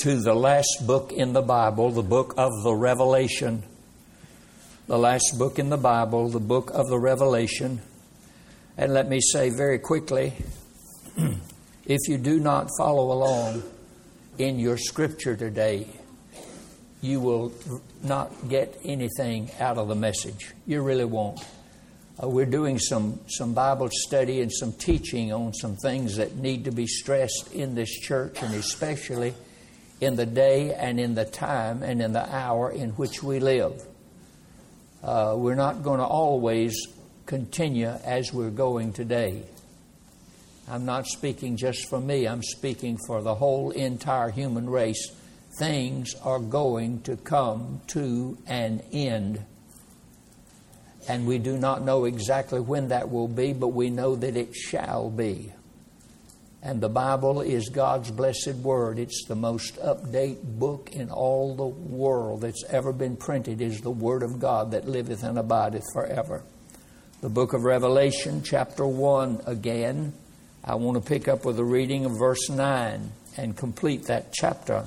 to the last book in the Bible, the book of the Revelation. The last book in the Bible, the book of the Revelation. And let me say very quickly, if you do not follow along in your scripture today, you will not get anything out of the message. You really won't. We're doing some Bible study and some teaching on some things that need to be stressed in this church, and especially in the day and in the time and in the hour in which we live. We're not going to always continue as we're going today. I'm not speaking just for me. I'm speaking for the whole entire human race. Things are going to come to an end. And we do not know exactly when that will be, but we know that it shall be. And the Bible is God's blessed Word. It's the most up-to-date book in all the world that's ever been printed, is the Word of God that liveth and abideth forever. The book of Revelation, chapter 1 again. I want to pick up with a reading of verse 9 and complete that chapter.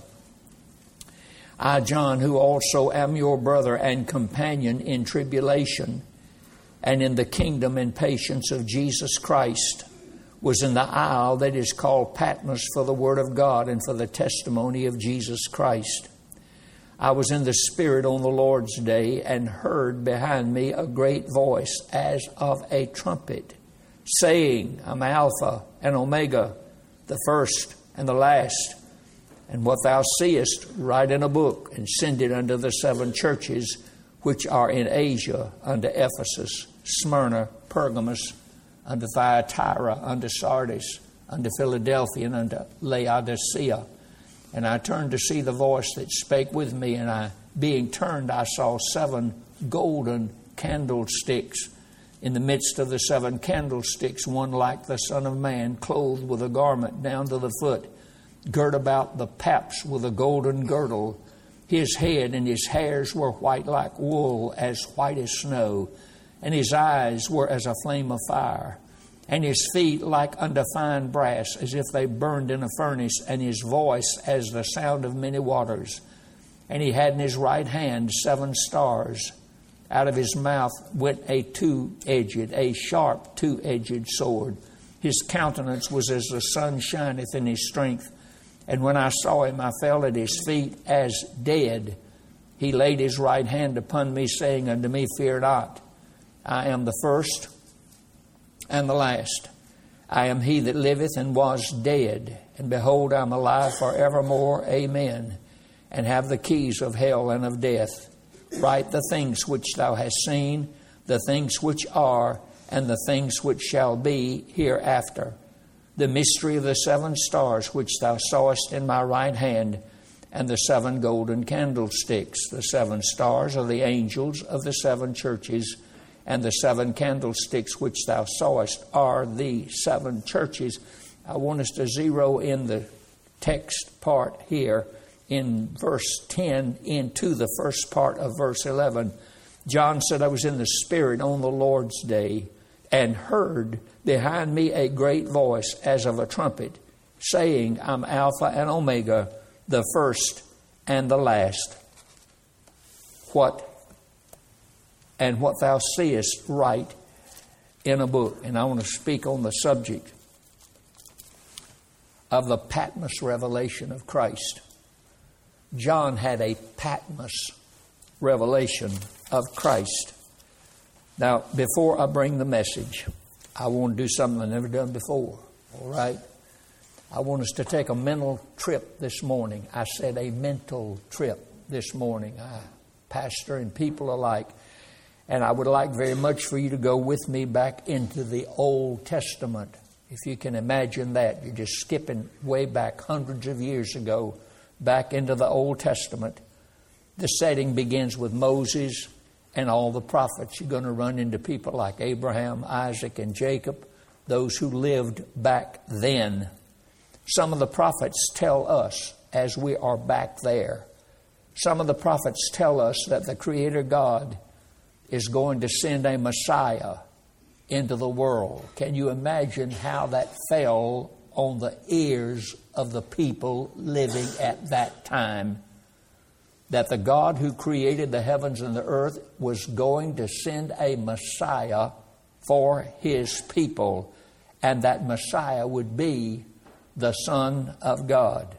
I, John, who also am your brother and companion in tribulation and in the kingdom and patience of Jesus Christ, was in the isle that is called Patmos for the word of God and for the testimony of Jesus Christ. I was in the Spirit on the Lord's day and heard behind me a great voice as of a trumpet, saying, I'm Alpha and Omega, the first and the last. And what thou seest, write in a book, and send it unto the 7 churches which are in Asia, unto Ephesus, Smyrna, Pergamos, unto Thyatira, unto Sardis, unto Philadelphia, and unto Laodicea. And I turned to see the voice that spake with me, and being turned, I saw 7 golden candlesticks. In the midst of the 7 candlesticks, one like the Son of Man, clothed with a garment down to the foot, girt about the paps with a golden girdle. His head and his hairs were white like wool, as white as snow. And his eyes were as a flame of fire. And his feet like unto fine brass, as if they burned in a furnace. And his voice as the sound of many waters. And he had in his right hand 7 stars. Out of his mouth went a sharp two-edged sword. His countenance was as the sun shineth in his strength. And when I saw him, I fell at his feet as dead. He laid his right hand upon me, saying unto me, Fear not. I am the first and the last. I am he that liveth and was dead. And behold, I am alive forevermore. Amen. And have the keys of hell and of death. Write the things which thou hast seen, the things which are, and the things which shall be hereafter. The mystery of the 7 stars which thou sawest in my right hand, and the 7 golden candlesticks. The 7 stars are the angels of the 7 churches, and the 7 candlesticks which thou sawest are the 7 churches. I want us to zero in the text part here in verse 10 into the first part of verse 11. John said, I was in the Spirit on the Lord's day and heard behind me a great voice as of a trumpet, saying, I'm Alpha and Omega, the first and the last. What thou seest, write in a book. And I want to speak on the subject of the Patmos revelation of Christ. John had a Patmos revelation of Christ. Now, before I bring the message, I want to do something I've never done before. All right? I want us to take a mental trip this morning. I said a mental trip this morning. Pastor and people alike. And I would like very much for you to go with me back into the Old Testament. If you can imagine that. You're just skipping way back hundreds of years ago, back into the Old Testament. The setting begins with Moses and all the prophets. You're going to run into people like Abraham, Isaac, and Jacob, those who lived back then. Some of the prophets tell us, as we are back there, some of the prophets tell us that the Creator God is going to send a Messiah into the world. Can you imagine how that fell on the ears of the people living at that time, that the God who created the heavens and the earth was going to send a Messiah for His people, and that Messiah would be the Son of God.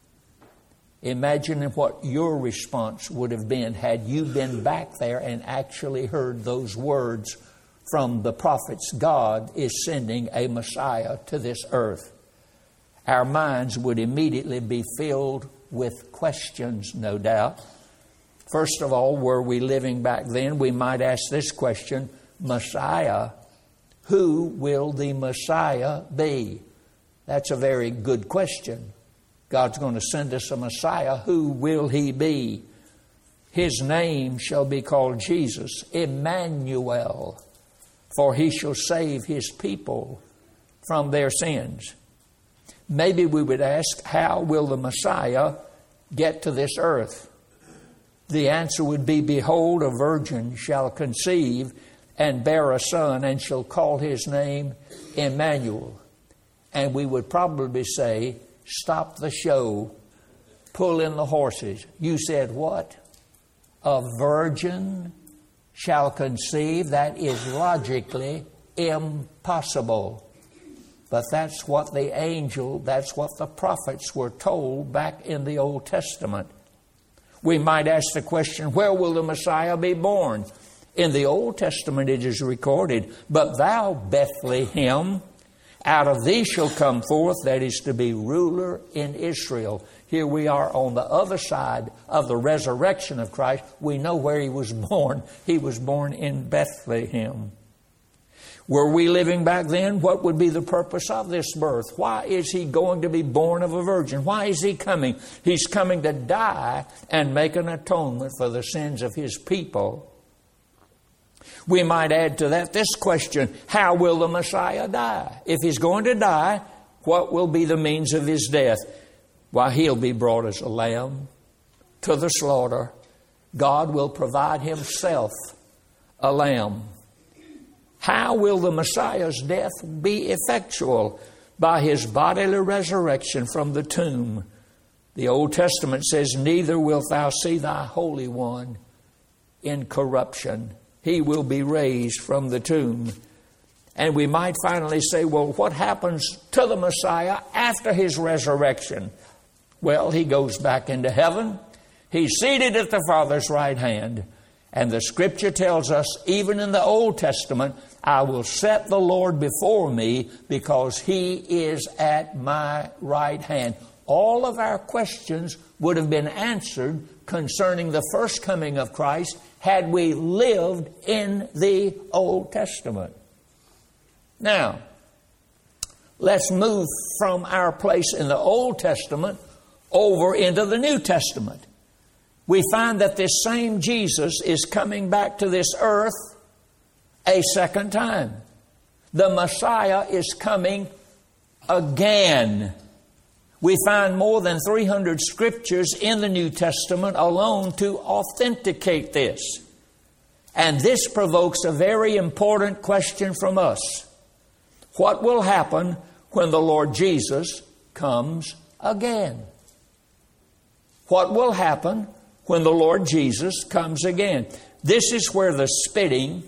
Imagine what your response would have been had you been back there and actually heard those words from the prophets. God is sending a Messiah to this earth. Our minds would immediately be filled with questions, no doubt. First of all, were we living back then? We might ask this question: Messiah, who will the Messiah be? That's a very good question. God's going to send us a Messiah. Who will He be? His name shall be called Jesus, Emmanuel, for He shall save His people from their sins. Maybe we would ask, how will the Messiah get to this earth? The answer would be, behold, a virgin shall conceive and bear a son, and shall call His name Emmanuel. And we would probably say, stop the show, pull in the horses. You said what? A virgin shall conceive? That is logically impossible. But that's what that's what the prophets were told back in the Old Testament. We might ask the question, where will the Messiah be born? In the Old Testament it is recorded, but thou, Bethlehem, out of thee shall come forth that is to be ruler in Israel. Here we are on the other side of the resurrection of Christ. We know where He was born. He was born in Bethlehem. Were we living back then? What would be the purpose of this birth? Why is He going to be born of a virgin? Why is He coming? He's coming to die and make an atonement for the sins of His people. We might add to that this question: how will the Messiah die? If He's going to die, what will be the means of His death? Why, He'll be brought as a lamb to the slaughter. God will provide Himself a lamb. How will the Messiah's death be effectual? By His bodily resurrection from the tomb. The Old Testament says, neither wilt thou see thy Holy One in corruption. He will be raised from the tomb. And we might finally say, well, what happens to the Messiah after His resurrection? Well, He goes back into heaven. He's seated at the Father's right hand. And the Scripture tells us, even in the Old Testament, I will set the Lord before me because He is at my right hand. All of our questions would have been answered concerning the first coming of Christ had we lived in the Old Testament. Now, let's move from our place in the Old Testament over into the New Testament. We find that this same Jesus is coming back to this earth a second time. The Messiah is coming again. We find more than 300 scriptures in the New Testament alone to authenticate this. And this provokes a very important question from us. What will happen when the Lord Jesus comes again? What will happen when the Lord Jesus comes again? This is where the spitting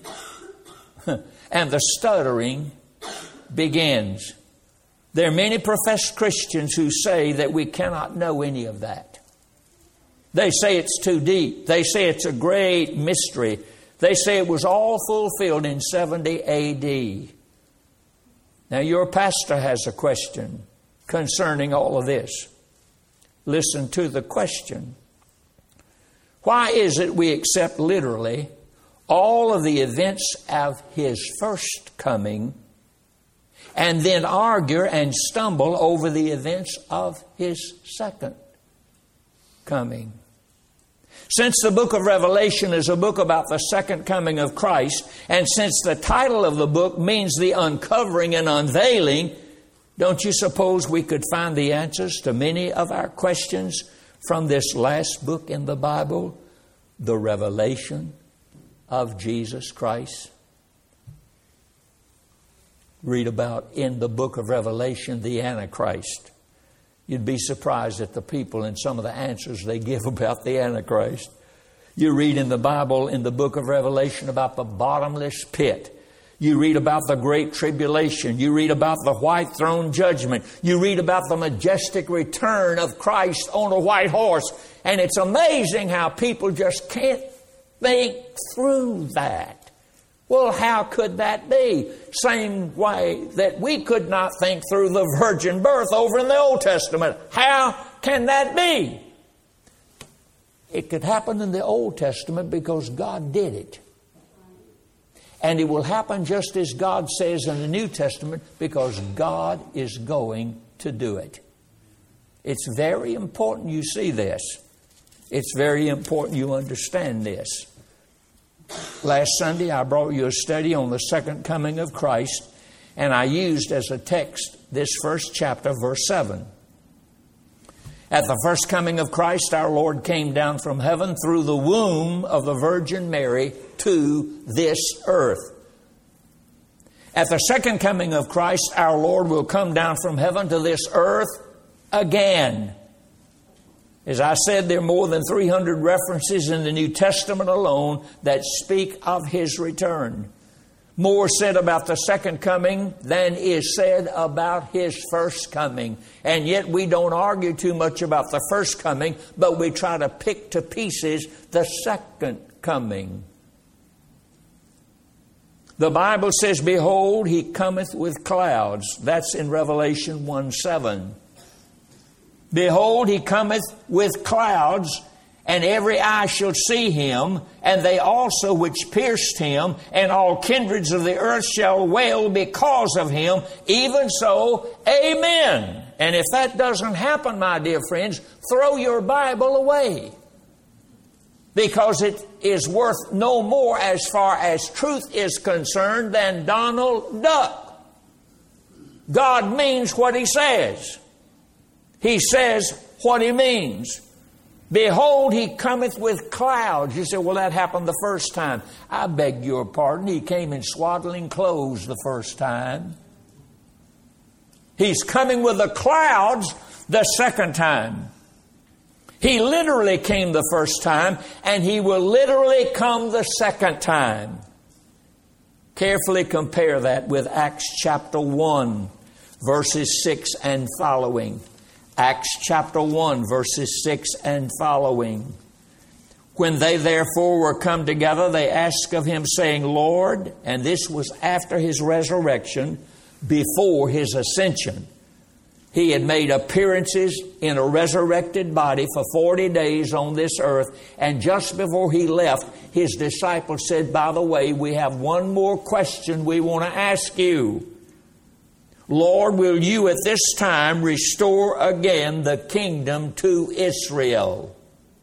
and the stuttering begins. There are many professed Christians who say that we cannot know any of that. They say it's too deep. They say it's a great mystery. They say it was all fulfilled in 70 A.D. Now, your pastor has a question concerning all of this. Listen to the question. Why is it we accept literally all of the events of His first coming and then argue and stumble over the events of His second coming? Since the book of Revelation is a book about the second coming of Christ, and since the title of the book means the uncovering and unveiling, don't you suppose we could find the answers to many of our questions from this last book in the Bible, the revelation of Jesus Christ? read about in the book of Revelation the Antichrist. You'd be surprised at the people and some of the answers they give about the Antichrist. You read in the Bible, in the book of Revelation, about the bottomless pit. You read about the great tribulation. You read about the white throne judgment. You read about the majestic return of Christ on a white horse. And it's amazing how people just can't think through that. Well, how could that be? Same way that we could not think through the virgin birth over in the Old Testament. How can that be? It could happen in the Old Testament because God did it. And it will happen just as God says in the New Testament because God is going to do it. It's very important you see this. It's very important you understand this. Last Sunday I brought you a study on the second coming of Christ, and I used as a text this first chapter, verse 7. At the first coming of Christ, our Lord came down from heaven through the womb of the Virgin Mary to this earth. At the second coming of Christ, our Lord will come down from heaven to this earth again. As I said, there are more than 300 references in the New Testament alone that speak of His return. More said about the second coming than is said about His first coming. And yet we don't argue too much about the first coming, but we try to pick to pieces the second coming. The Bible says, "Behold, He cometh with clouds." That's in Revelation 1:7. "Behold, He cometh with clouds, and every eye shall see Him, and they also which pierced Him, and all kindreds of the earth shall wail because of Him. Even so, amen." And if that doesn't happen, my dear friends, throw your Bible away. Because it is worth no more as far as truth is concerned than Donald Duck. God means what He says. He says what He means. "Behold, He cometh with clouds." You say, well, that happened the first time. I beg your pardon. He came in swaddling clothes the first time. He's coming with the clouds the second time. He literally came the first time, and He will literally come the second time. Carefully compare that with Acts chapter 1, verses 6 and following. Acts chapter 1, verses 6 and following. "When they therefore were come together, they asked of Him, saying, Lord," and this was after His resurrection, before His ascension. He had made appearances in a resurrected body for 40 days on this earth, and just before He left, His disciples said, "By the way, we have one more question we want to ask you. Lord, will You at this time restore again the kingdom to Israel?"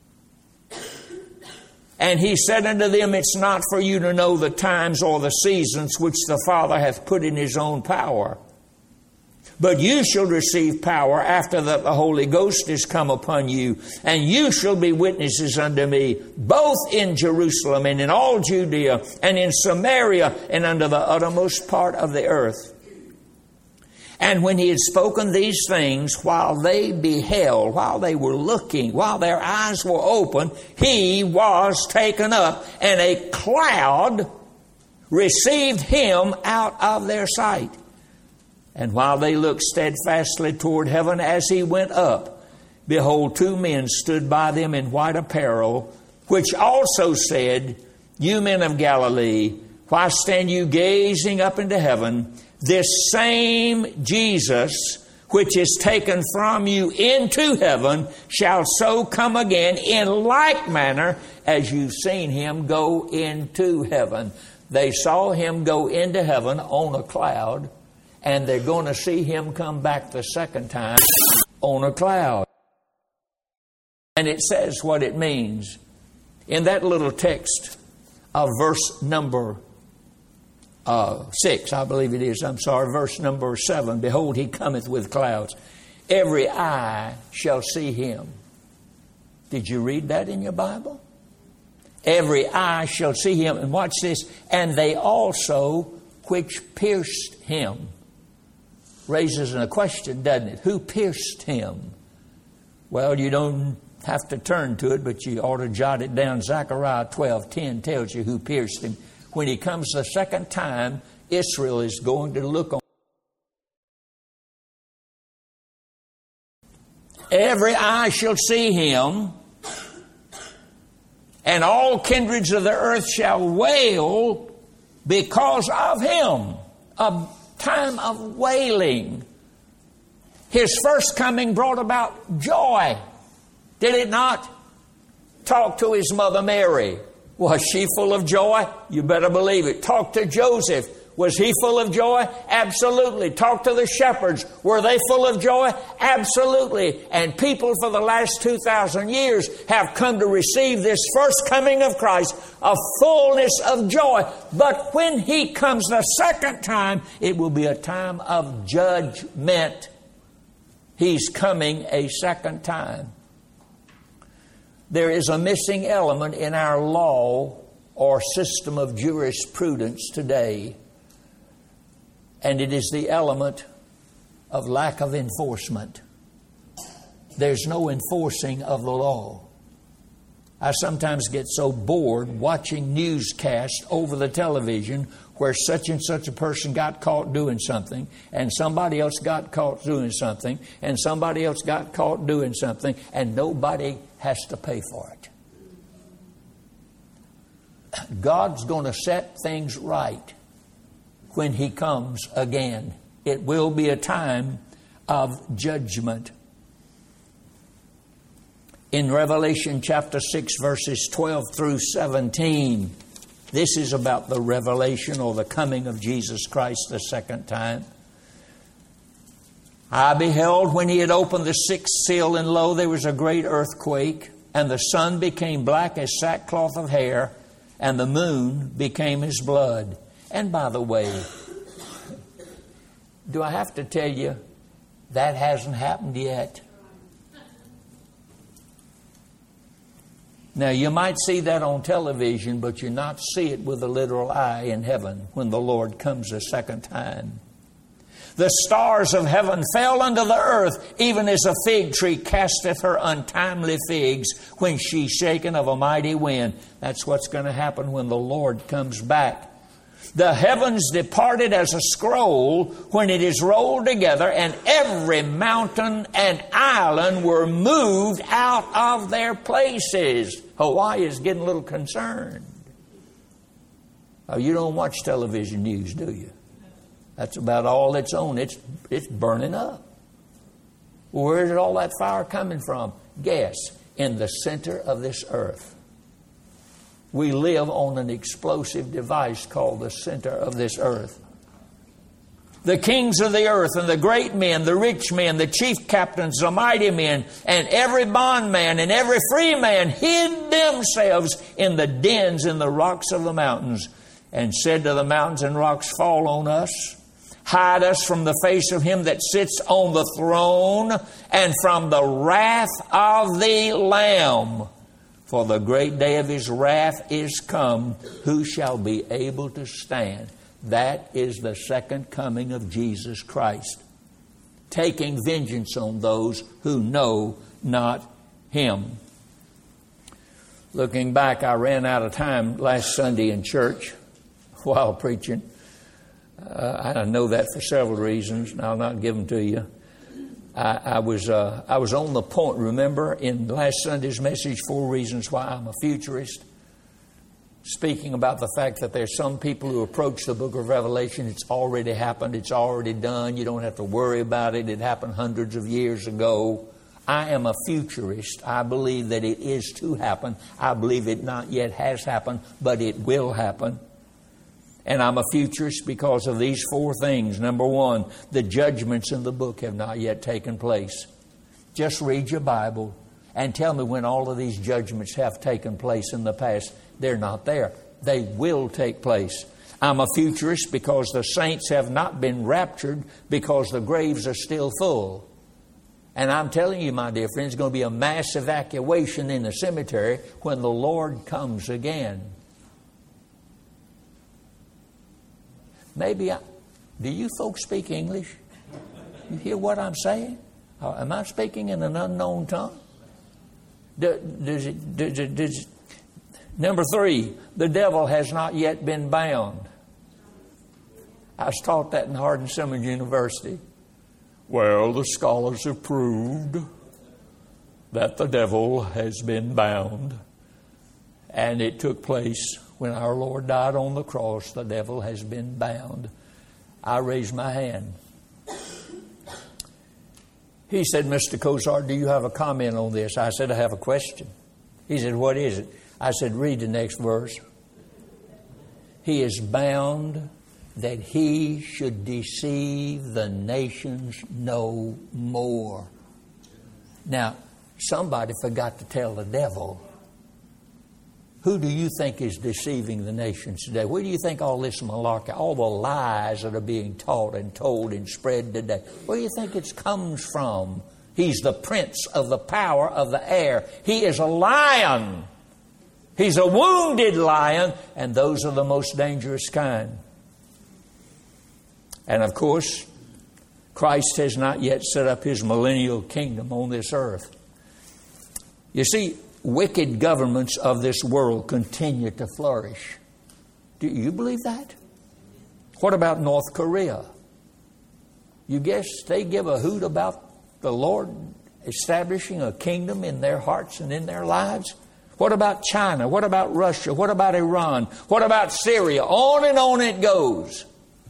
And He said unto them, "It's not for you to know the times or the seasons which the Father hath put in His own power. But you shall receive power after that the Holy Ghost is come upon you, and you shall be witnesses unto me, both in Jerusalem and in all Judea and in Samaria and unto the uttermost part of the earth." And when He had spoken these things, while they beheld, while they were looking, while their eyes were open, He was taken up, and a cloud received Him out of their sight. And while they looked steadfastly toward heaven as He went up, behold, two men stood by them in white apparel, which also said, "You men of Galilee, why stand you gazing up into heaven? This same Jesus, which is taken from you into heaven, shall so come again in like manner as you've seen Him go into heaven." They saw Him go into heaven on a cloud, and they're going to see Him come back the second time on a cloud. And it says what it means. In that little text of verse number 6, I believe it is, verse number 7, "Behold, He cometh with clouds. Every eye shall see Him." Did you read that in your Bible? Every eye shall see Him. And watch this. "And they also which pierced him. Raises a question, doesn't it? Who pierced him? Well, you don't have to turn to it, but you ought to jot it down. Zechariah 12:10 tells you who pierced him. When he comes the second time, Israel is going to look on. Every eye shall see him, and all kindreds of the earth shall wail because of him. A time of wailing. His first coming brought about joy. Did it not? Talk to his mother Mary. Was she full of joy? You better believe it. Talk to Joseph. Was he full of joy? Absolutely. Talk to the shepherds. Were they full of joy? Absolutely. And people for the last 2,000 years have come to receive this first coming of Christ, a fullness of joy. But when he comes the second time, it will be a time of judgment. He's coming a second time. There is a missing element in our law or system of jurisprudence today. And it is the element of lack of enforcement. There's no enforcing of the law. I sometimes get so bored watching newscasts over the television where such and such a person got caught doing something, and somebody else got caught doing something, and somebody else got caught doing something, and nobody has to pay for it. God's going to set things right when he comes again. It will be a time of judgment. In Revelation chapter 6, verses 12 through 17, this is about the revelation or the coming of Jesus Christ the second time. I beheld when he had opened the sixth seal, and lo, there was a great earthquake, and the sun became black as sackcloth of hair, and the moon became as blood. And by the way, do I have to tell you that hasn't happened yet? Now, you might see that on television, but you not see it with a literal eye in heaven when the Lord comes a second time. The stars of heaven fell unto the earth, even as a fig tree casteth her untimely figs when she's shaken of a mighty wind. That's what's going to happen when the Lord comes back. The heavens departed as a scroll when it is rolled together, and every mountain and island were moved out of their places. Hawaii is getting a little concerned. Oh, you don't watch television news, do you? That's about all it's on. It's burning up. Where is all that fire coming from? Guess. In the center of this earth. We live on an explosive device called the center of this earth. The kings of the earth and the great men, the rich men, the chief captains, the mighty men, and every bondman and every free man hid themselves in the dens in the rocks of the mountains, and said to the mountains and rocks, fall on us. Hide us from the face of him that sits on the throne and from the wrath of the Lamb. For the great day of his wrath is come. Who shall be able to stand? That is the second coming of Jesus Christ, taking vengeance on those who know not him. Looking back, I ran out of time last Sunday in church while preaching. I know that for several reasons, and I'll not give them to you. I was on the point, remember, in last Sunday's message, 4 reasons why I'm a futurist. Speaking about the fact that there's some people who approach the book of Revelation, it's already happened, it's already done, you don't have to worry about it, it happened hundreds of years ago. I am a futurist. I believe that it is to happen. I believe it not yet has happened, but it will happen. And I'm a futurist because of these 4 things. Number 1, the judgments in the book have not yet taken place. Just read your Bible and tell me when all of these judgments have taken place in the past. They're not there. They will take place. I'm a futurist because the saints have not been raptured because the graves are still full. And I'm telling you, my dear friends, it's going to be a mass evacuation in the cemetery when the Lord comes again. Do you folks speak English? You hear what I'm saying? Am I speaking in an unknown tongue? Number 3, the devil has not yet been bound. I was taught that in Hardin-Simmons University. Well, the scholars have proved that the devil has been bound. And it took place when our Lord died on the cross. The devil has been bound. I raised my hand. He said, Mr. Cozart, do you have a comment on this? I said, I have a question. He said, what is it? I said, read the next verse. He is bound that he should deceive the nations no more. Now, somebody forgot to tell the devil. Who do you think is deceiving the nations today? Where do you think all this malarkey, all the lies that are being taught and told and spread today, where do you think it comes from? He's the prince of the power of the air. He is a lion. He's a wounded lion, and those are the most dangerous kind. And of course, Christ has not yet set up his millennial kingdom on this earth. You see, wicked governments of this world continue to flourish. Do you believe that? What about North Korea? You guess they give a hoot about the Lord establishing a kingdom in their hearts and in their lives? What about China? What about Russia? What about Iran? What about Syria? On and on it goes.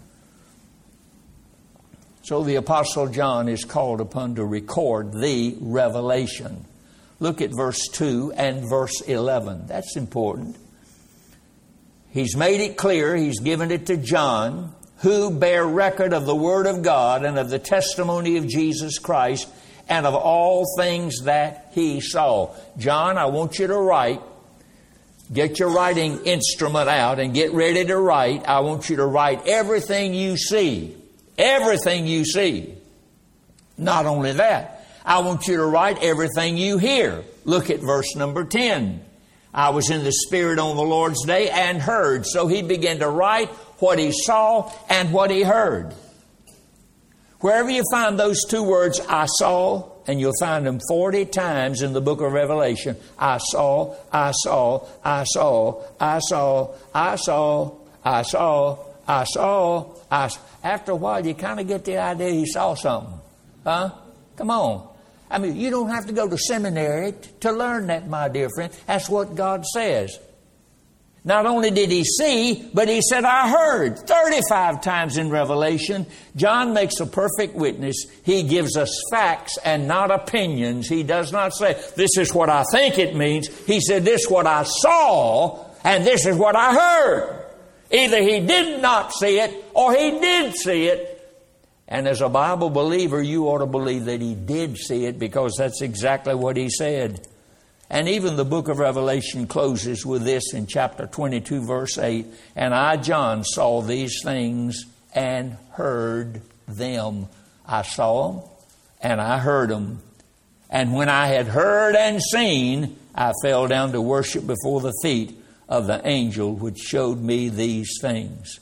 So the Apostle John is called upon to record the revelation. Look at verse 2 and verse 11. That's important. He's made it clear. He's given it to John, who bear record of the Word of God and of the testimony of Jesus Christ and of all things that he saw. John, I want you to write. Get your writing instrument out and get ready to write. I want you to write everything you see. Everything you see. Not only that, I want you to write everything you hear. Look at verse number 10. I was in the Spirit on the Lord's day and heard. So he began to write what he saw and what he heard. Wherever you find those two words, I saw, and you'll find them 40 times in the book of Revelation. I saw, I saw, I saw, I saw, I saw, I saw, I saw, I saw. After a while, you kind of get the idea he saw something. Huh? Come on. I mean, you don't have to go to seminary to learn that, my dear friend. That's what God says. Not only did he see, but he said, I heard. 35 times in Revelation. John makes a perfect witness. He gives us facts and not opinions. He does not say, this is what I think it means. He said, this is what I saw, and this is what I heard. Either he did not see it, or he did see it. And as a Bible believer, you ought to believe that he did see it, because that's exactly what he said. And even the book of Revelation closes with this in chapter 22, verse 8. And I, John, saw these things and heard them. I saw them and I heard them. And when I had heard and seen, I fell down to worship before the feet of the angel which showed me these things.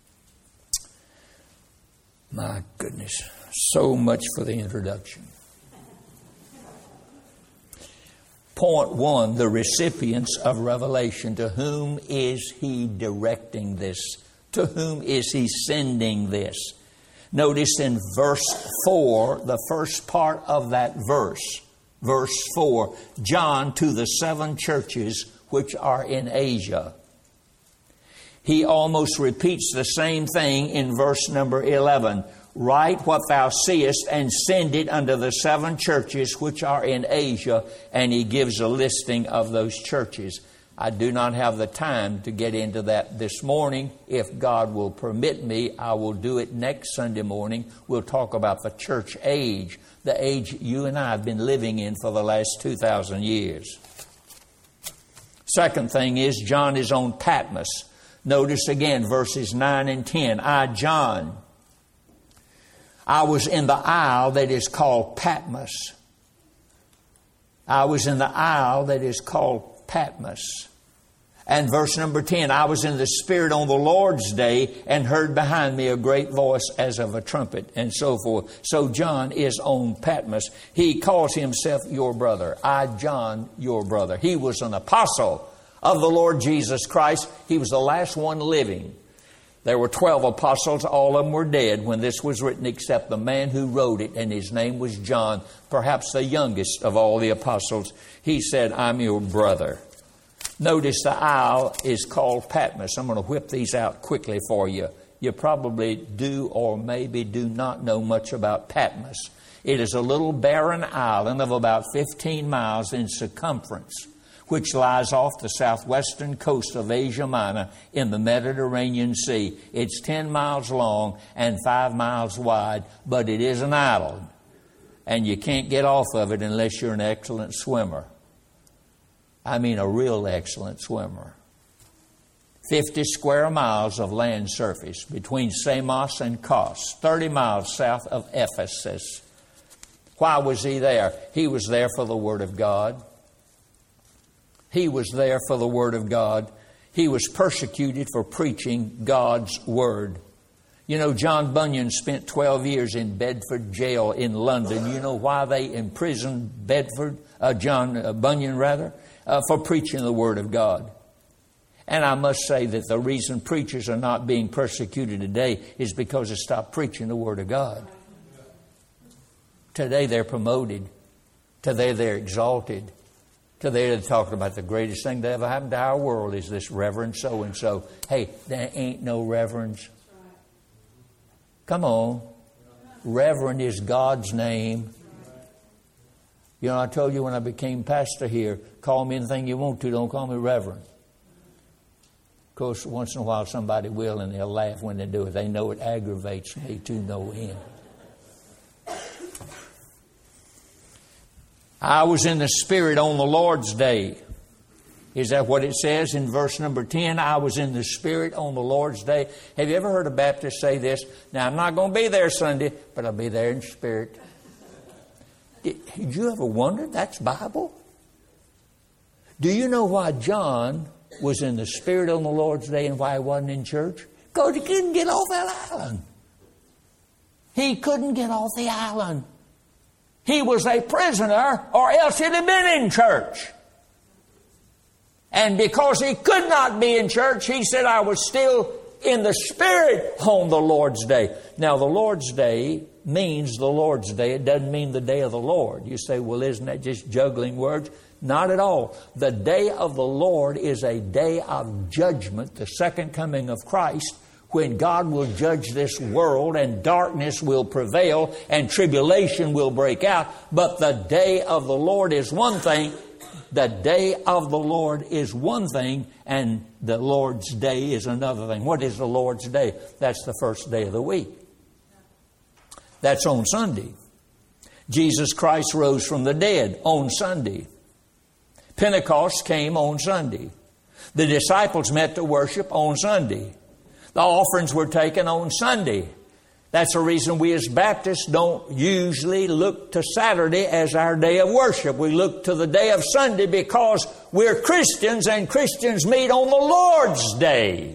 My goodness, so much for the introduction. Point 1, the recipients of revelation. To whom is he directing this? To whom is he sending this? Notice in verse 4, the first part of that verse. Verse 4, John to the 7 churches which are in Asia. He almost repeats the same thing in verse number 11. Write what thou seest and send it unto the 7 churches which are in Asia. And he gives a listing of those churches. I do not have the time to get into that this morning. If God will permit me, I will do it next Sunday morning. We'll talk about the church age, the age you and I have been living in for the last 2,000 years. Second thing is, John is on Patmos. Notice again verses 9 and 10. I, John, I was in the isle that is called Patmos. I was in the isle that is called Patmos. And verse number 10, I was in the Spirit on the Lord's day and heard behind me a great voice as of a trumpet, and so forth. So John is on Patmos. He calls himself your brother. I, John, your brother. He was an apostle of the Lord Jesus Christ. He was the last one living. There were 12 apostles. All of them were dead when this was written, except the man who wrote it, and his name was John, perhaps the youngest of all the apostles. He said, I'm your brother. Notice the isle is called Patmos. I'm going to whip these out quickly for you. You probably do or maybe do not know much about Patmos. It is a little barren island of about 15 miles in circumference, which lies off the southwestern coast of Asia Minor in the Mediterranean Sea. It's 10 miles long and 5 miles wide, but it is an island. And you can't get off of it unless you're an excellent swimmer. I mean a real excellent swimmer. 50 square miles of land surface between Samos and Kos, 30 miles south of Ephesus. Why was he there? He was there for the Word of God. He was there for the Word of God. He was persecuted for preaching God's Word. You know, John Bunyan spent 12 years in Bedford Jail in London. You know why they imprisoned John Bunyan, for preaching the Word of God. And I must say that the reason preachers are not being persecuted today is because they stopped preaching the Word of God. Today they're promoted. Today they're exalted. Today they're talking about the greatest thing that ever happened to our world is this Reverend so-and-so. Hey, there ain't no reverends. Come on. Reverend is God's name. You know, I told you when I became pastor here, call me anything you want to, don't call me Reverend. Of course, once in a while somebody will, and they'll laugh when they do it. They know it aggravates me to no end. I was in the Spirit on the Lord's day. Is that what it says in verse number 10? I was in the Spirit on the Lord's day. Have you ever heard a Baptist say this? Now, I'm not going to be there Sunday, but I'll be there in spirit. Did you ever wonder that's Bible? Do you know why John was in the Spirit on the Lord's day and why he wasn't in church? Because he couldn't get off that island. He couldn't get off the island. He was a prisoner, or else he'd have been in church. And because he could not be in church, he said, I was still in the Spirit on the Lord's day. Now, the Lord's day means the Lord's day. It doesn't mean the day of the Lord. You say, well, isn't that just juggling words? Not at all. The day of the Lord is a day of judgment, the second coming of Christ, when God will judge this world and darkness will prevail and tribulation will break out. But the day of the Lord is one thing. The day of the Lord is one thing, and the Lord's day is another thing. What is the Lord's day? That's the first day of the week. That's on Sunday. Jesus Christ rose from the dead on Sunday. Pentecost came on Sunday. The disciples met to worship on Sunday. The offerings were taken on Sunday. That's the reason we as Baptists don't usually look to Saturday as our day of worship. We look to the day of Sunday because we're Christians and Christians meet on the Lord's day.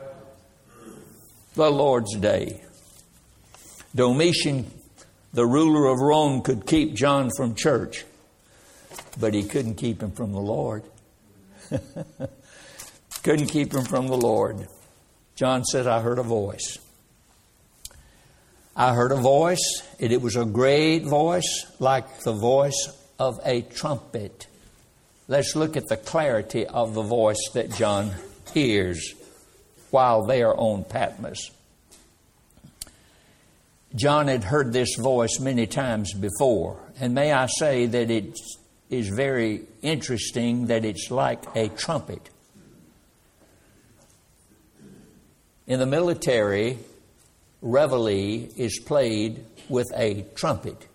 The Lord's day. Domitian, the ruler of Rome, could keep John from church, but he couldn't keep him from the Lord. Couldn't keep him from the Lord. John said, I heard a voice. I heard a voice, and it was a great voice, like the voice of a trumpet. Let's look at the clarity of the voice that John hears while they are on Patmos. John had heard this voice many times before, and may I say that it is very interesting that it's like a trumpet. In the military, reveille is played with a trumpet.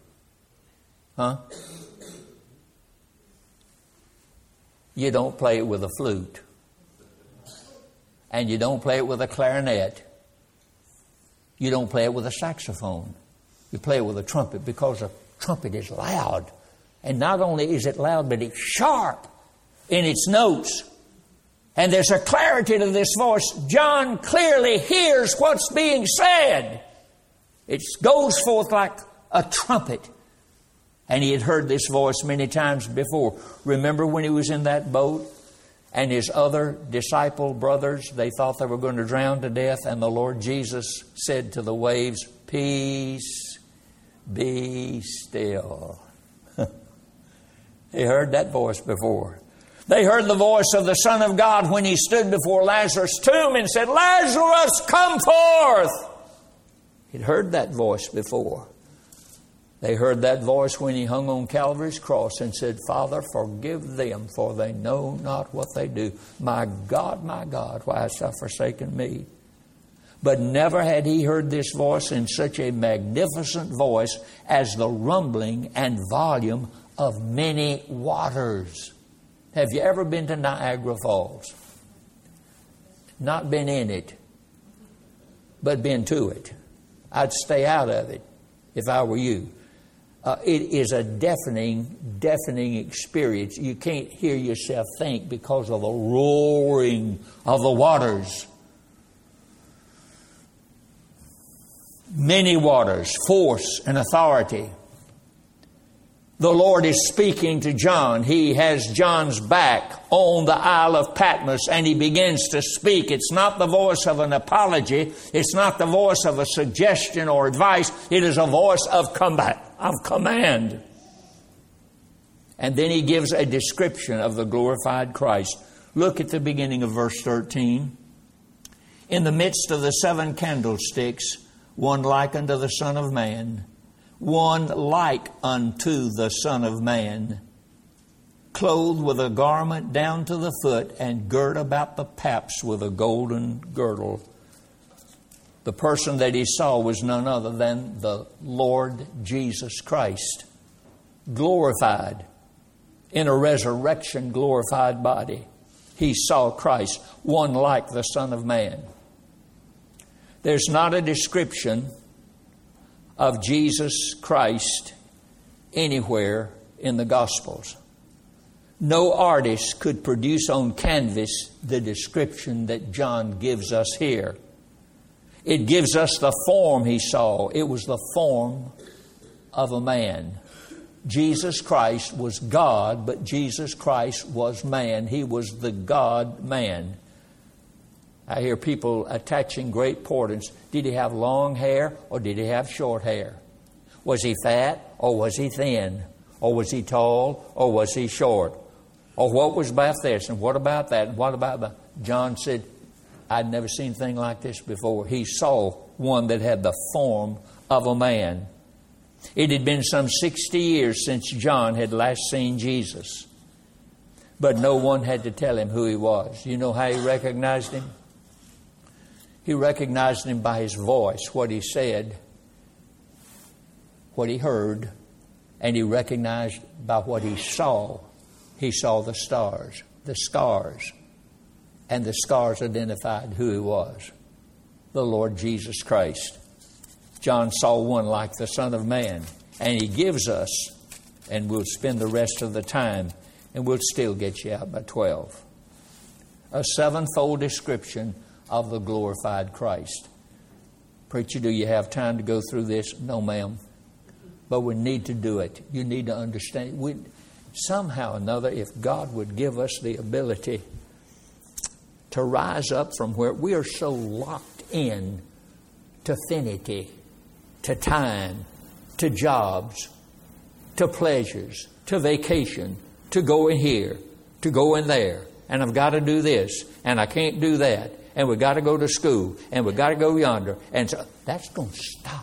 You don't play it with a flute. And you don't play it with a clarinet. You don't play it with a saxophone. You play it with a trumpet because a trumpet is loud. And not only is it loud, but it's sharp in its notes. And there's a clarity to this voice. John clearly hears what's being said. It goes forth like a trumpet. And he had heard this voice many times before. Remember when he was in that boat and his other disciple brothers, they thought they were going to drown to death, and the Lord Jesus said to the waves, "Peace, be still." He heard that voice before. They heard the voice of the Son of God when he stood before Lazarus' tomb and said, "Lazarus, come forth." He'd heard that voice before. They heard that voice when he hung on Calvary's cross and said, "Father, forgive them, for they know not what they do. My God, why hast thou forsaken me?" But never had he heard this voice in such a magnificent voice as the rumbling and volume of many waters. Have you ever been to Niagara Falls? Not been in it, but been to it. I'd stay out of it if I were you. It is a deafening experience. You can't hear yourself think because of the roaring of the waters. Many waters, force and authority. The Lord is speaking to John. He has John's back on the Isle of Patmos, and he begins to speak. It's not the voice of an apology. It's not the voice of a suggestion or advice. It is a voice of command. And then he gives a description of the glorified Christ. Look at the beginning of verse 13. In the midst of the 7 candlesticks, one like unto the Son of Man, one like unto the Son of Man, clothed with a garment down to the foot, and girt about the paps with a golden girdle. The person that he saw was none other than the Lord Jesus Christ, glorified in a resurrection glorified body. He saw Christ, one like the Son of Man. There's not a description of Jesus Christ anywhere in the Gospels. No artist could produce on canvas the description that John gives us here. It gives us the form he saw. It was the form of a man. Jesus Christ was God, but Jesus Christ was man. He was the God-man. I hear people attaching great importance. Did he have long hair or did he have short hair? Was he fat or was he thin? Or was he tall or was he short? Or what was about this and what about that and what about that? John said, I'd never seen anything like this before. He saw one that had the form of a man. It had been some 60 years since John had last seen Jesus. But no one had to tell him who he was. You know how he recognized him? He recognized him by his voice, what he said, what he heard, and he recognized by what he saw. He saw the stars, the scars, and the scars identified who he was, the Lord Jesus Christ. John saw one like the Son of Man, and he gives us, and we'll spend the rest of the time, and we'll still get you out by 12, a sevenfold description of the glorified Christ. Preacher, do you have time to go through this? No, ma'am. But we need to do it. You need to understand. Somehow or another, if God would give us the ability to rise up from where we are so locked in to finity, to time, to jobs, to pleasures, to vacation, to go in here, to go in there, and I've got to do this, and I can't do that, and we've got to go to school, and we've got to go yonder, and so that's going to stop.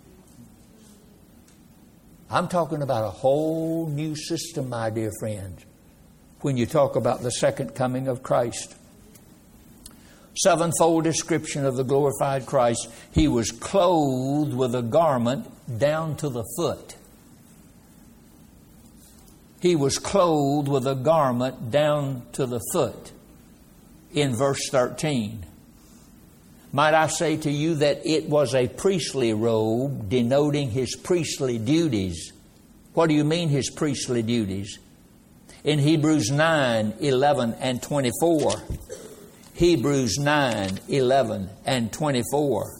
I'm talking about a whole new system, my dear friends, when you talk about the second coming of Christ. Sevenfold description of the glorified Christ. He was clothed with a garment down to the foot. He was clothed with a garment down to the foot in verse 13. Might I say to you that it was a priestly robe denoting his priestly duties. What do you mean his priestly duties? In Hebrews 9, 11, and 24, Hebrews 9, 11, and 24.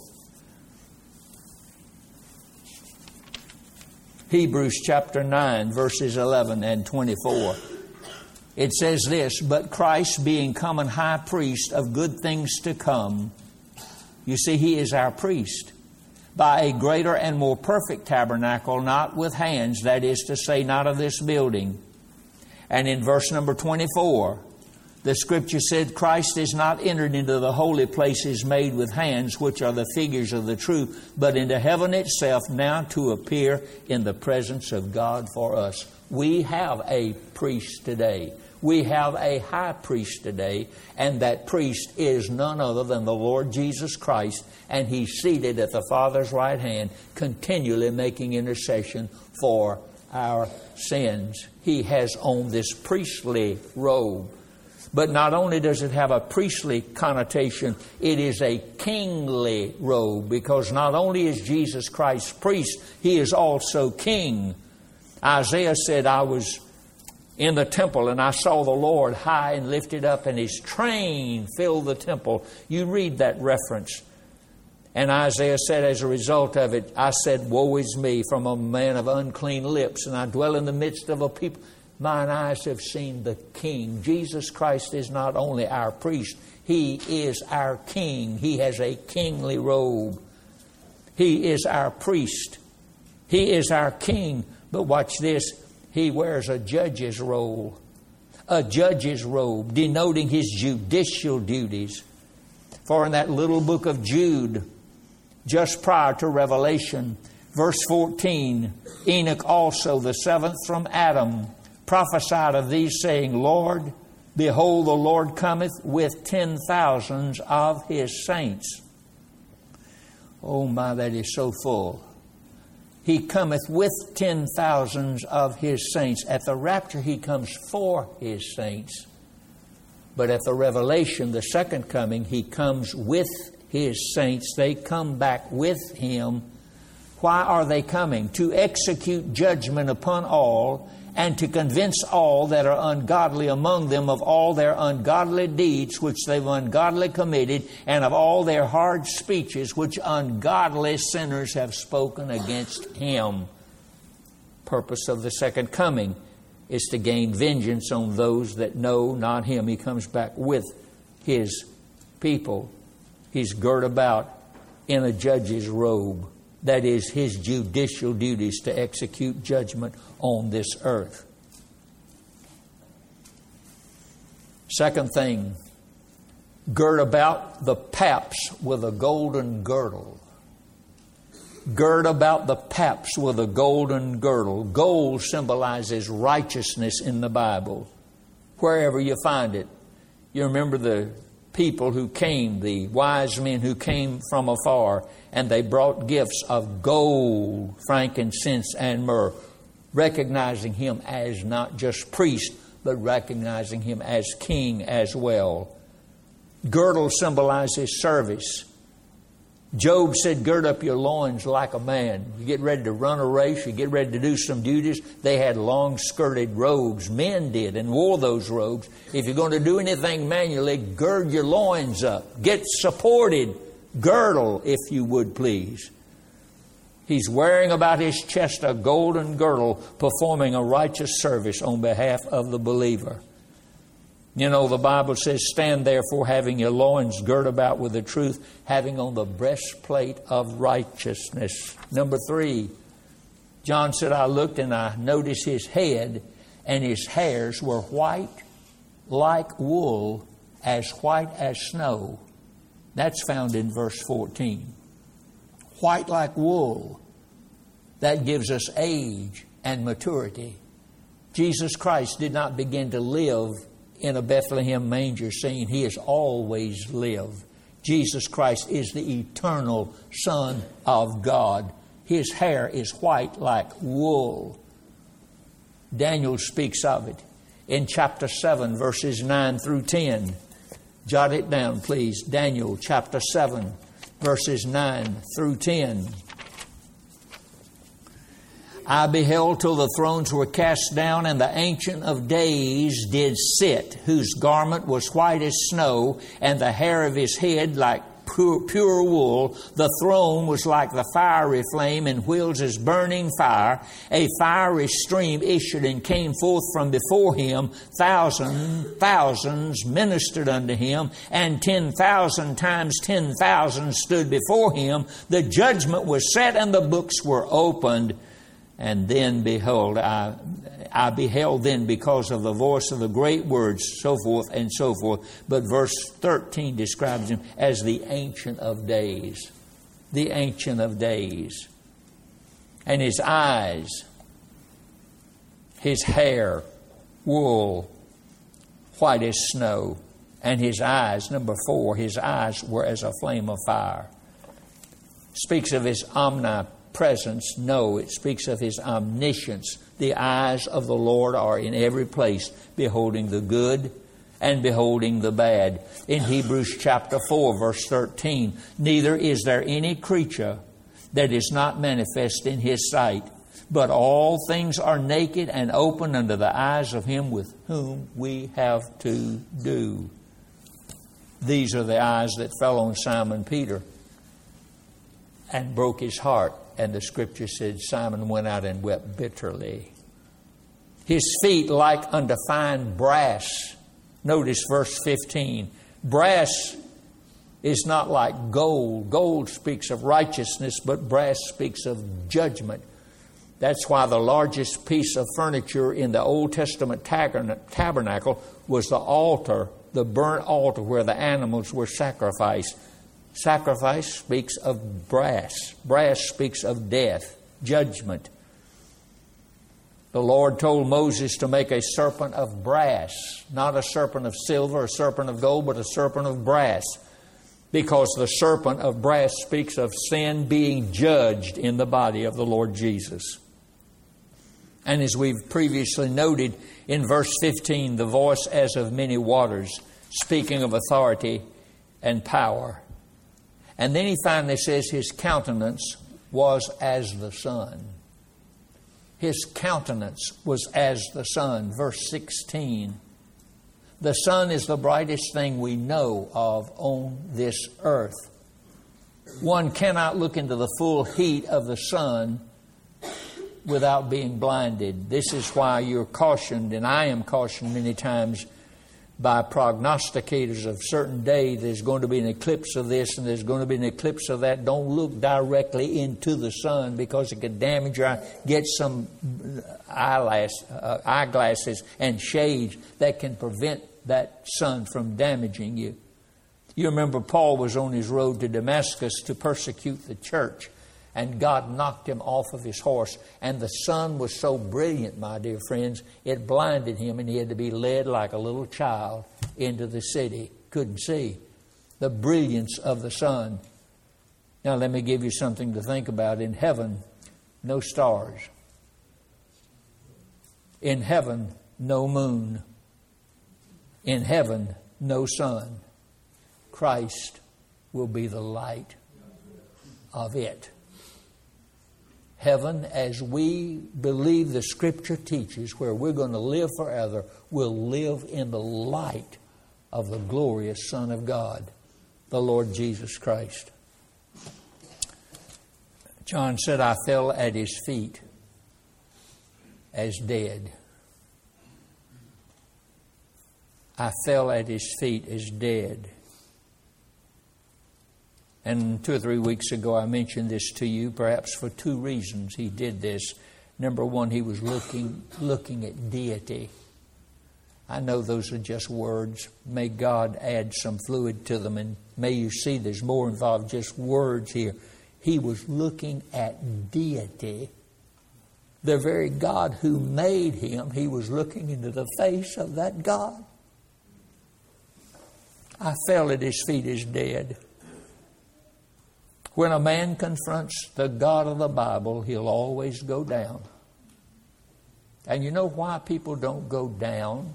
Hebrews chapter 9, verses 11 and 24. It says this, "But Christ being come an high priest of good things to come," you see, He is our priest, "by a greater and more perfect tabernacle, not with hands," that is to say, not of this building. And in verse number 24, the Scripture said, "Christ is not entered into the holy places made with hands, which are the figures of the true, but into heaven itself, now to appear in the presence of God for us." We have a priest today. We have a high priest today, and that priest is none other than the Lord Jesus Christ, and He's seated at the Father's right hand, continually making intercession for our sins. He has on this priestly robe. But not only does it have a priestly connotation, it is a kingly robe, because not only is Jesus Christ priest, He is also king. Isaiah said, "I was in the temple, and I saw the Lord high and lifted up, and His train filled the temple." You read that reference. And Isaiah said, as a result of it, "I said, woe is me, from a man of unclean lips, and I dwell in the midst of a people. Mine eyes have seen the King." Jesus Christ is not only our priest, He is our King. He has a kingly robe. He is our priest. He is our King. But watch this. He wears a judge's robe. A judge's robe, denoting His judicial duties. For in that little book of Jude, just prior to Revelation, verse 14, "Enoch also, the seventh from Adam, prophesied of these, saying, Lord, behold, the Lord cometh with 10,000s of His saints." Oh my, that is so full. He cometh with 10,000s of His saints. At the rapture, He comes for His saints. But at the revelation, the second coming, He comes with His saints. They come back with Him. Why are they coming? To execute judgment upon all, and to convince all that are ungodly among them of all their ungodly deeds which they've ungodly committed, and of all their hard speeches which ungodly sinners have spoken against Him. Purpose of the second coming is to gain vengeance on those that know not Him. He comes back with His people. He's girt about in a judge's robe. That is His judicial duties to execute judgment on this earth. Second thing, gird about the paps with a golden girdle. Gird about the paps with a golden girdle. Gold symbolizes righteousness in the Bible, wherever you find it. You remember the people who came, the wise men who came from afar, and they brought gifts of gold, frankincense, and myrrh, recognizing Him as not just priest, but recognizing Him as king as well. Girdle symbolizes service. Job said, "Gird up your loins like a man." You get ready to run a race, you get ready to do some duties. They had long-skirted robes. Men did and wore those robes. If you're going to do anything manually, gird your loins up. Get supported. Girdle, if you would please. He's wearing about his chest a golden girdle, performing a righteous service on behalf of the believer. You know, the Bible says, "Stand therefore, having your loins girt about with the truth, having on the breastplate of righteousness." Number 3, John said, "I looked and I noticed His head, and His hairs were white like wool, as white as snow." That's found in verse 14. White like wool. That gives us age and maturity. Jesus Christ did not begin to live in a Bethlehem manger scene. He has always lived. Jesus Christ is the eternal Son of God. His hair is white like wool. Daniel speaks of it in chapter 7, verses 9 through 10. Jot it down, please. Daniel chapter 7, verses 9 through 10. I beheld till the thrones were cast down, and the Ancient of Days did sit, whose garment was white as snow, and the hair of his head like pure wool. The throne was like the fiery flame, and wheels as burning fire. A fiery stream issued and came forth from before him. Thousands ministered unto him, and 10,000 times 10,000 stood before him. The judgment was set, and the books were opened. And then, behold, I beheld then because of the voice of the great words, so forth and so forth. But verse 13 describes him as the Ancient of Days. The Ancient of Days. And his eyes, his hair, wool, white as snow. And his eyes, number 4, his eyes were as a flame of fire. Speaks of his omnipresence. No, it speaks of his omniscience. The eyes of the Lord are in every place, beholding the good and beholding the bad. In Hebrews chapter 4, verse 13, neither is there any creature that is not manifest in his sight, but all things are naked and open unto the eyes of him with whom we have to do. These are the eyes that fell on Simon Peter and broke his heart. And the Scripture said Simon went out and wept bitterly. His feet like unto fine brass. Notice verse 15. Brass is not like gold. Gold speaks of righteousness, but brass speaks of judgment. That's why the largest piece of furniture in the Old Testament tabernacle was the altar, the burnt altar where the animals were sacrificed. Sacrifice speaks of brass. Brass speaks of death, judgment. The Lord told Moses to make a serpent of brass, not a serpent of silver, a serpent of gold, but a serpent of brass, because the serpent of brass speaks of sin being judged in the body of the Lord Jesus. And as we've previously noted, in verse 15, the voice as of many waters, speaking of authority and power. And then he finally says his countenance was as the sun. His countenance was as the sun. Verse 16. The sun is the brightest thing we know of on this earth. One cannot look into the full heat of the sun without being blinded. This is why you're cautioned, and I am cautioned many times by prognosticators of certain day, there's going to be an eclipse of this and there's going to be an eclipse of that. Don't look directly into the sun because it could damage your eye. Get some eyeglasses and shades that can prevent that sun from damaging you. You remember Paul was on his road to Damascus to persecute the church, and God knocked him off of his horse. And the sun was so brilliant, my dear friends, it blinded him, and he had to be led like a little child into the city. Couldn't see the brilliance of the sun. Now let me give you something to think about. In heaven, no stars. In heaven, no moon. In heaven, no sun. Christ will be the light of it. Heaven, as we believe the Scripture teaches, where we're going to live forever, will live in the light of the glorious Son of God, the Lord Jesus Christ. John said, I fell at his feet as dead. I fell at his feet as dead. And 2 or 3 weeks ago, I mentioned this to you, perhaps for 2 reasons he did this. Number one, he was looking at deity. I know those are just words. May God add some fluid to them, and may you see there's more involved just words here. He was looking at deity. The very God who made him, he was looking into the face of that God. I fell at his feet as dead. When a man confronts the God of the Bible, he'll always go down. And you know why people don't go down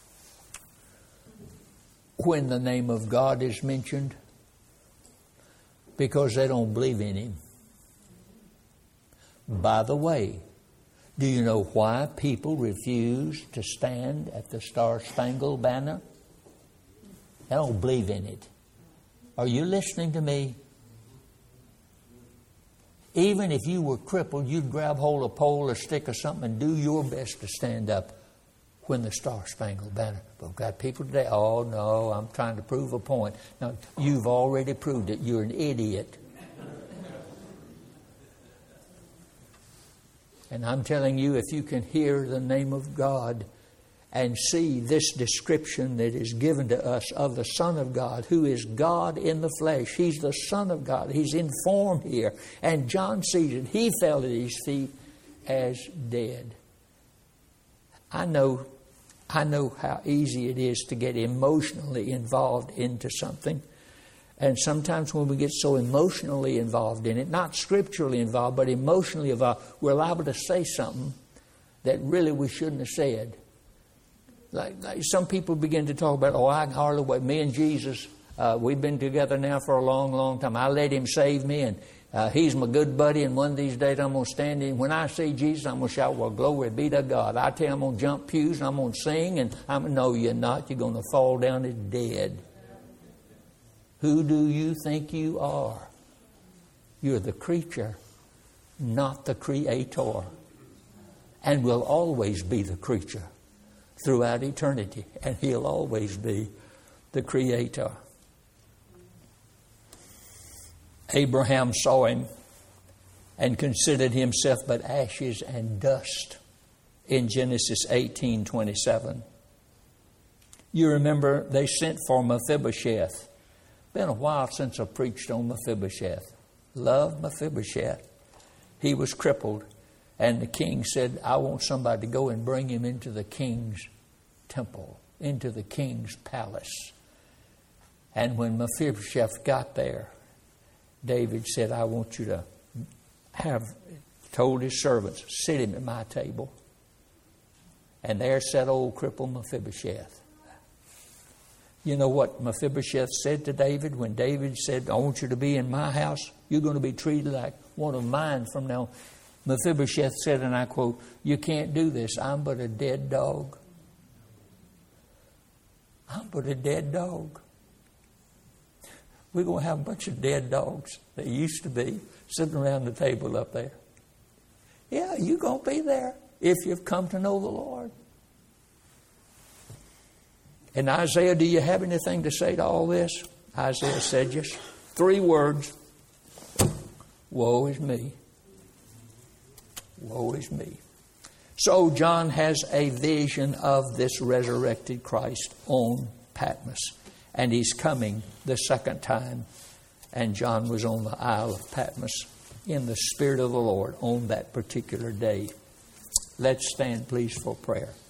when the name of God is mentioned? Because they don't believe in Him. By the way, Do you know why people refuse to stand at the Star-Spangled Banner? They don't believe in it. Are you listening to me? Even if you were crippled, you'd grab hold of a pole or stick or something and do your best to stand up when the Star-Spangled Banner. But we've got people today, oh no, I'm trying to prove a point. Now, you've already proved it. You're an idiot. And I'm telling you, if you can hear the name of God and see this description that is given to us of the Son of God, who is God in the flesh. He's the Son of God. He's in form here. And John sees it. He fell at his feet as dead. I know how easy it is to get emotionally involved into something. And sometimes when we get so emotionally involved in it, not scripturally involved, but emotionally involved, we're liable to say something that really we shouldn't have said. Like some people begin to talk about, I can hardly wait. Me and Jesus, we've been together now for a long, long time. I let him save me, and he's my good buddy, and one of these days I'm going to stand in. When I see Jesus, I'm going to shout, well, glory be to God. I tell you, I'm going to jump pews, and I'm going to sing, and no, you're not. You're going to fall down as dead. Who do you think you are? You're the creature, not the Creator, and will always be the creature throughout eternity, and He'll always be the Creator. Abraham saw him and considered himself but ashes and dust in Genesis 18:27. You remember they sent for Mephibosheth. Been a while since I preached on Mephibosheth. Love Mephibosheth. He was crippled. And the king said, I want somebody to go and bring him into the king's temple, into the king's palace. And when Mephibosheth got there, David said, I want you to told his servants, sit him at my table. And there sat old crippled Mephibosheth. You know what Mephibosheth said to David when David said, I want you to be in my house. You're going to be treated like one of mine from now on. Mephibosheth said, and I quote, you can't do this. I'm but a dead dog. I'm but a dead dog. We're going to have a bunch of dead dogs that used to be sitting around the table up there. Yeah, you're going to be there if you've come to know the Lord. And Isaiah, do you have anything to say to all this? Isaiah said just 3 words. Woe is me. Woe is me. So John has a vision of this resurrected Christ on Patmos. And he's coming the second time. And John was on the Isle of Patmos in the Spirit of the Lord on that particular day. Let's stand, please, for prayer.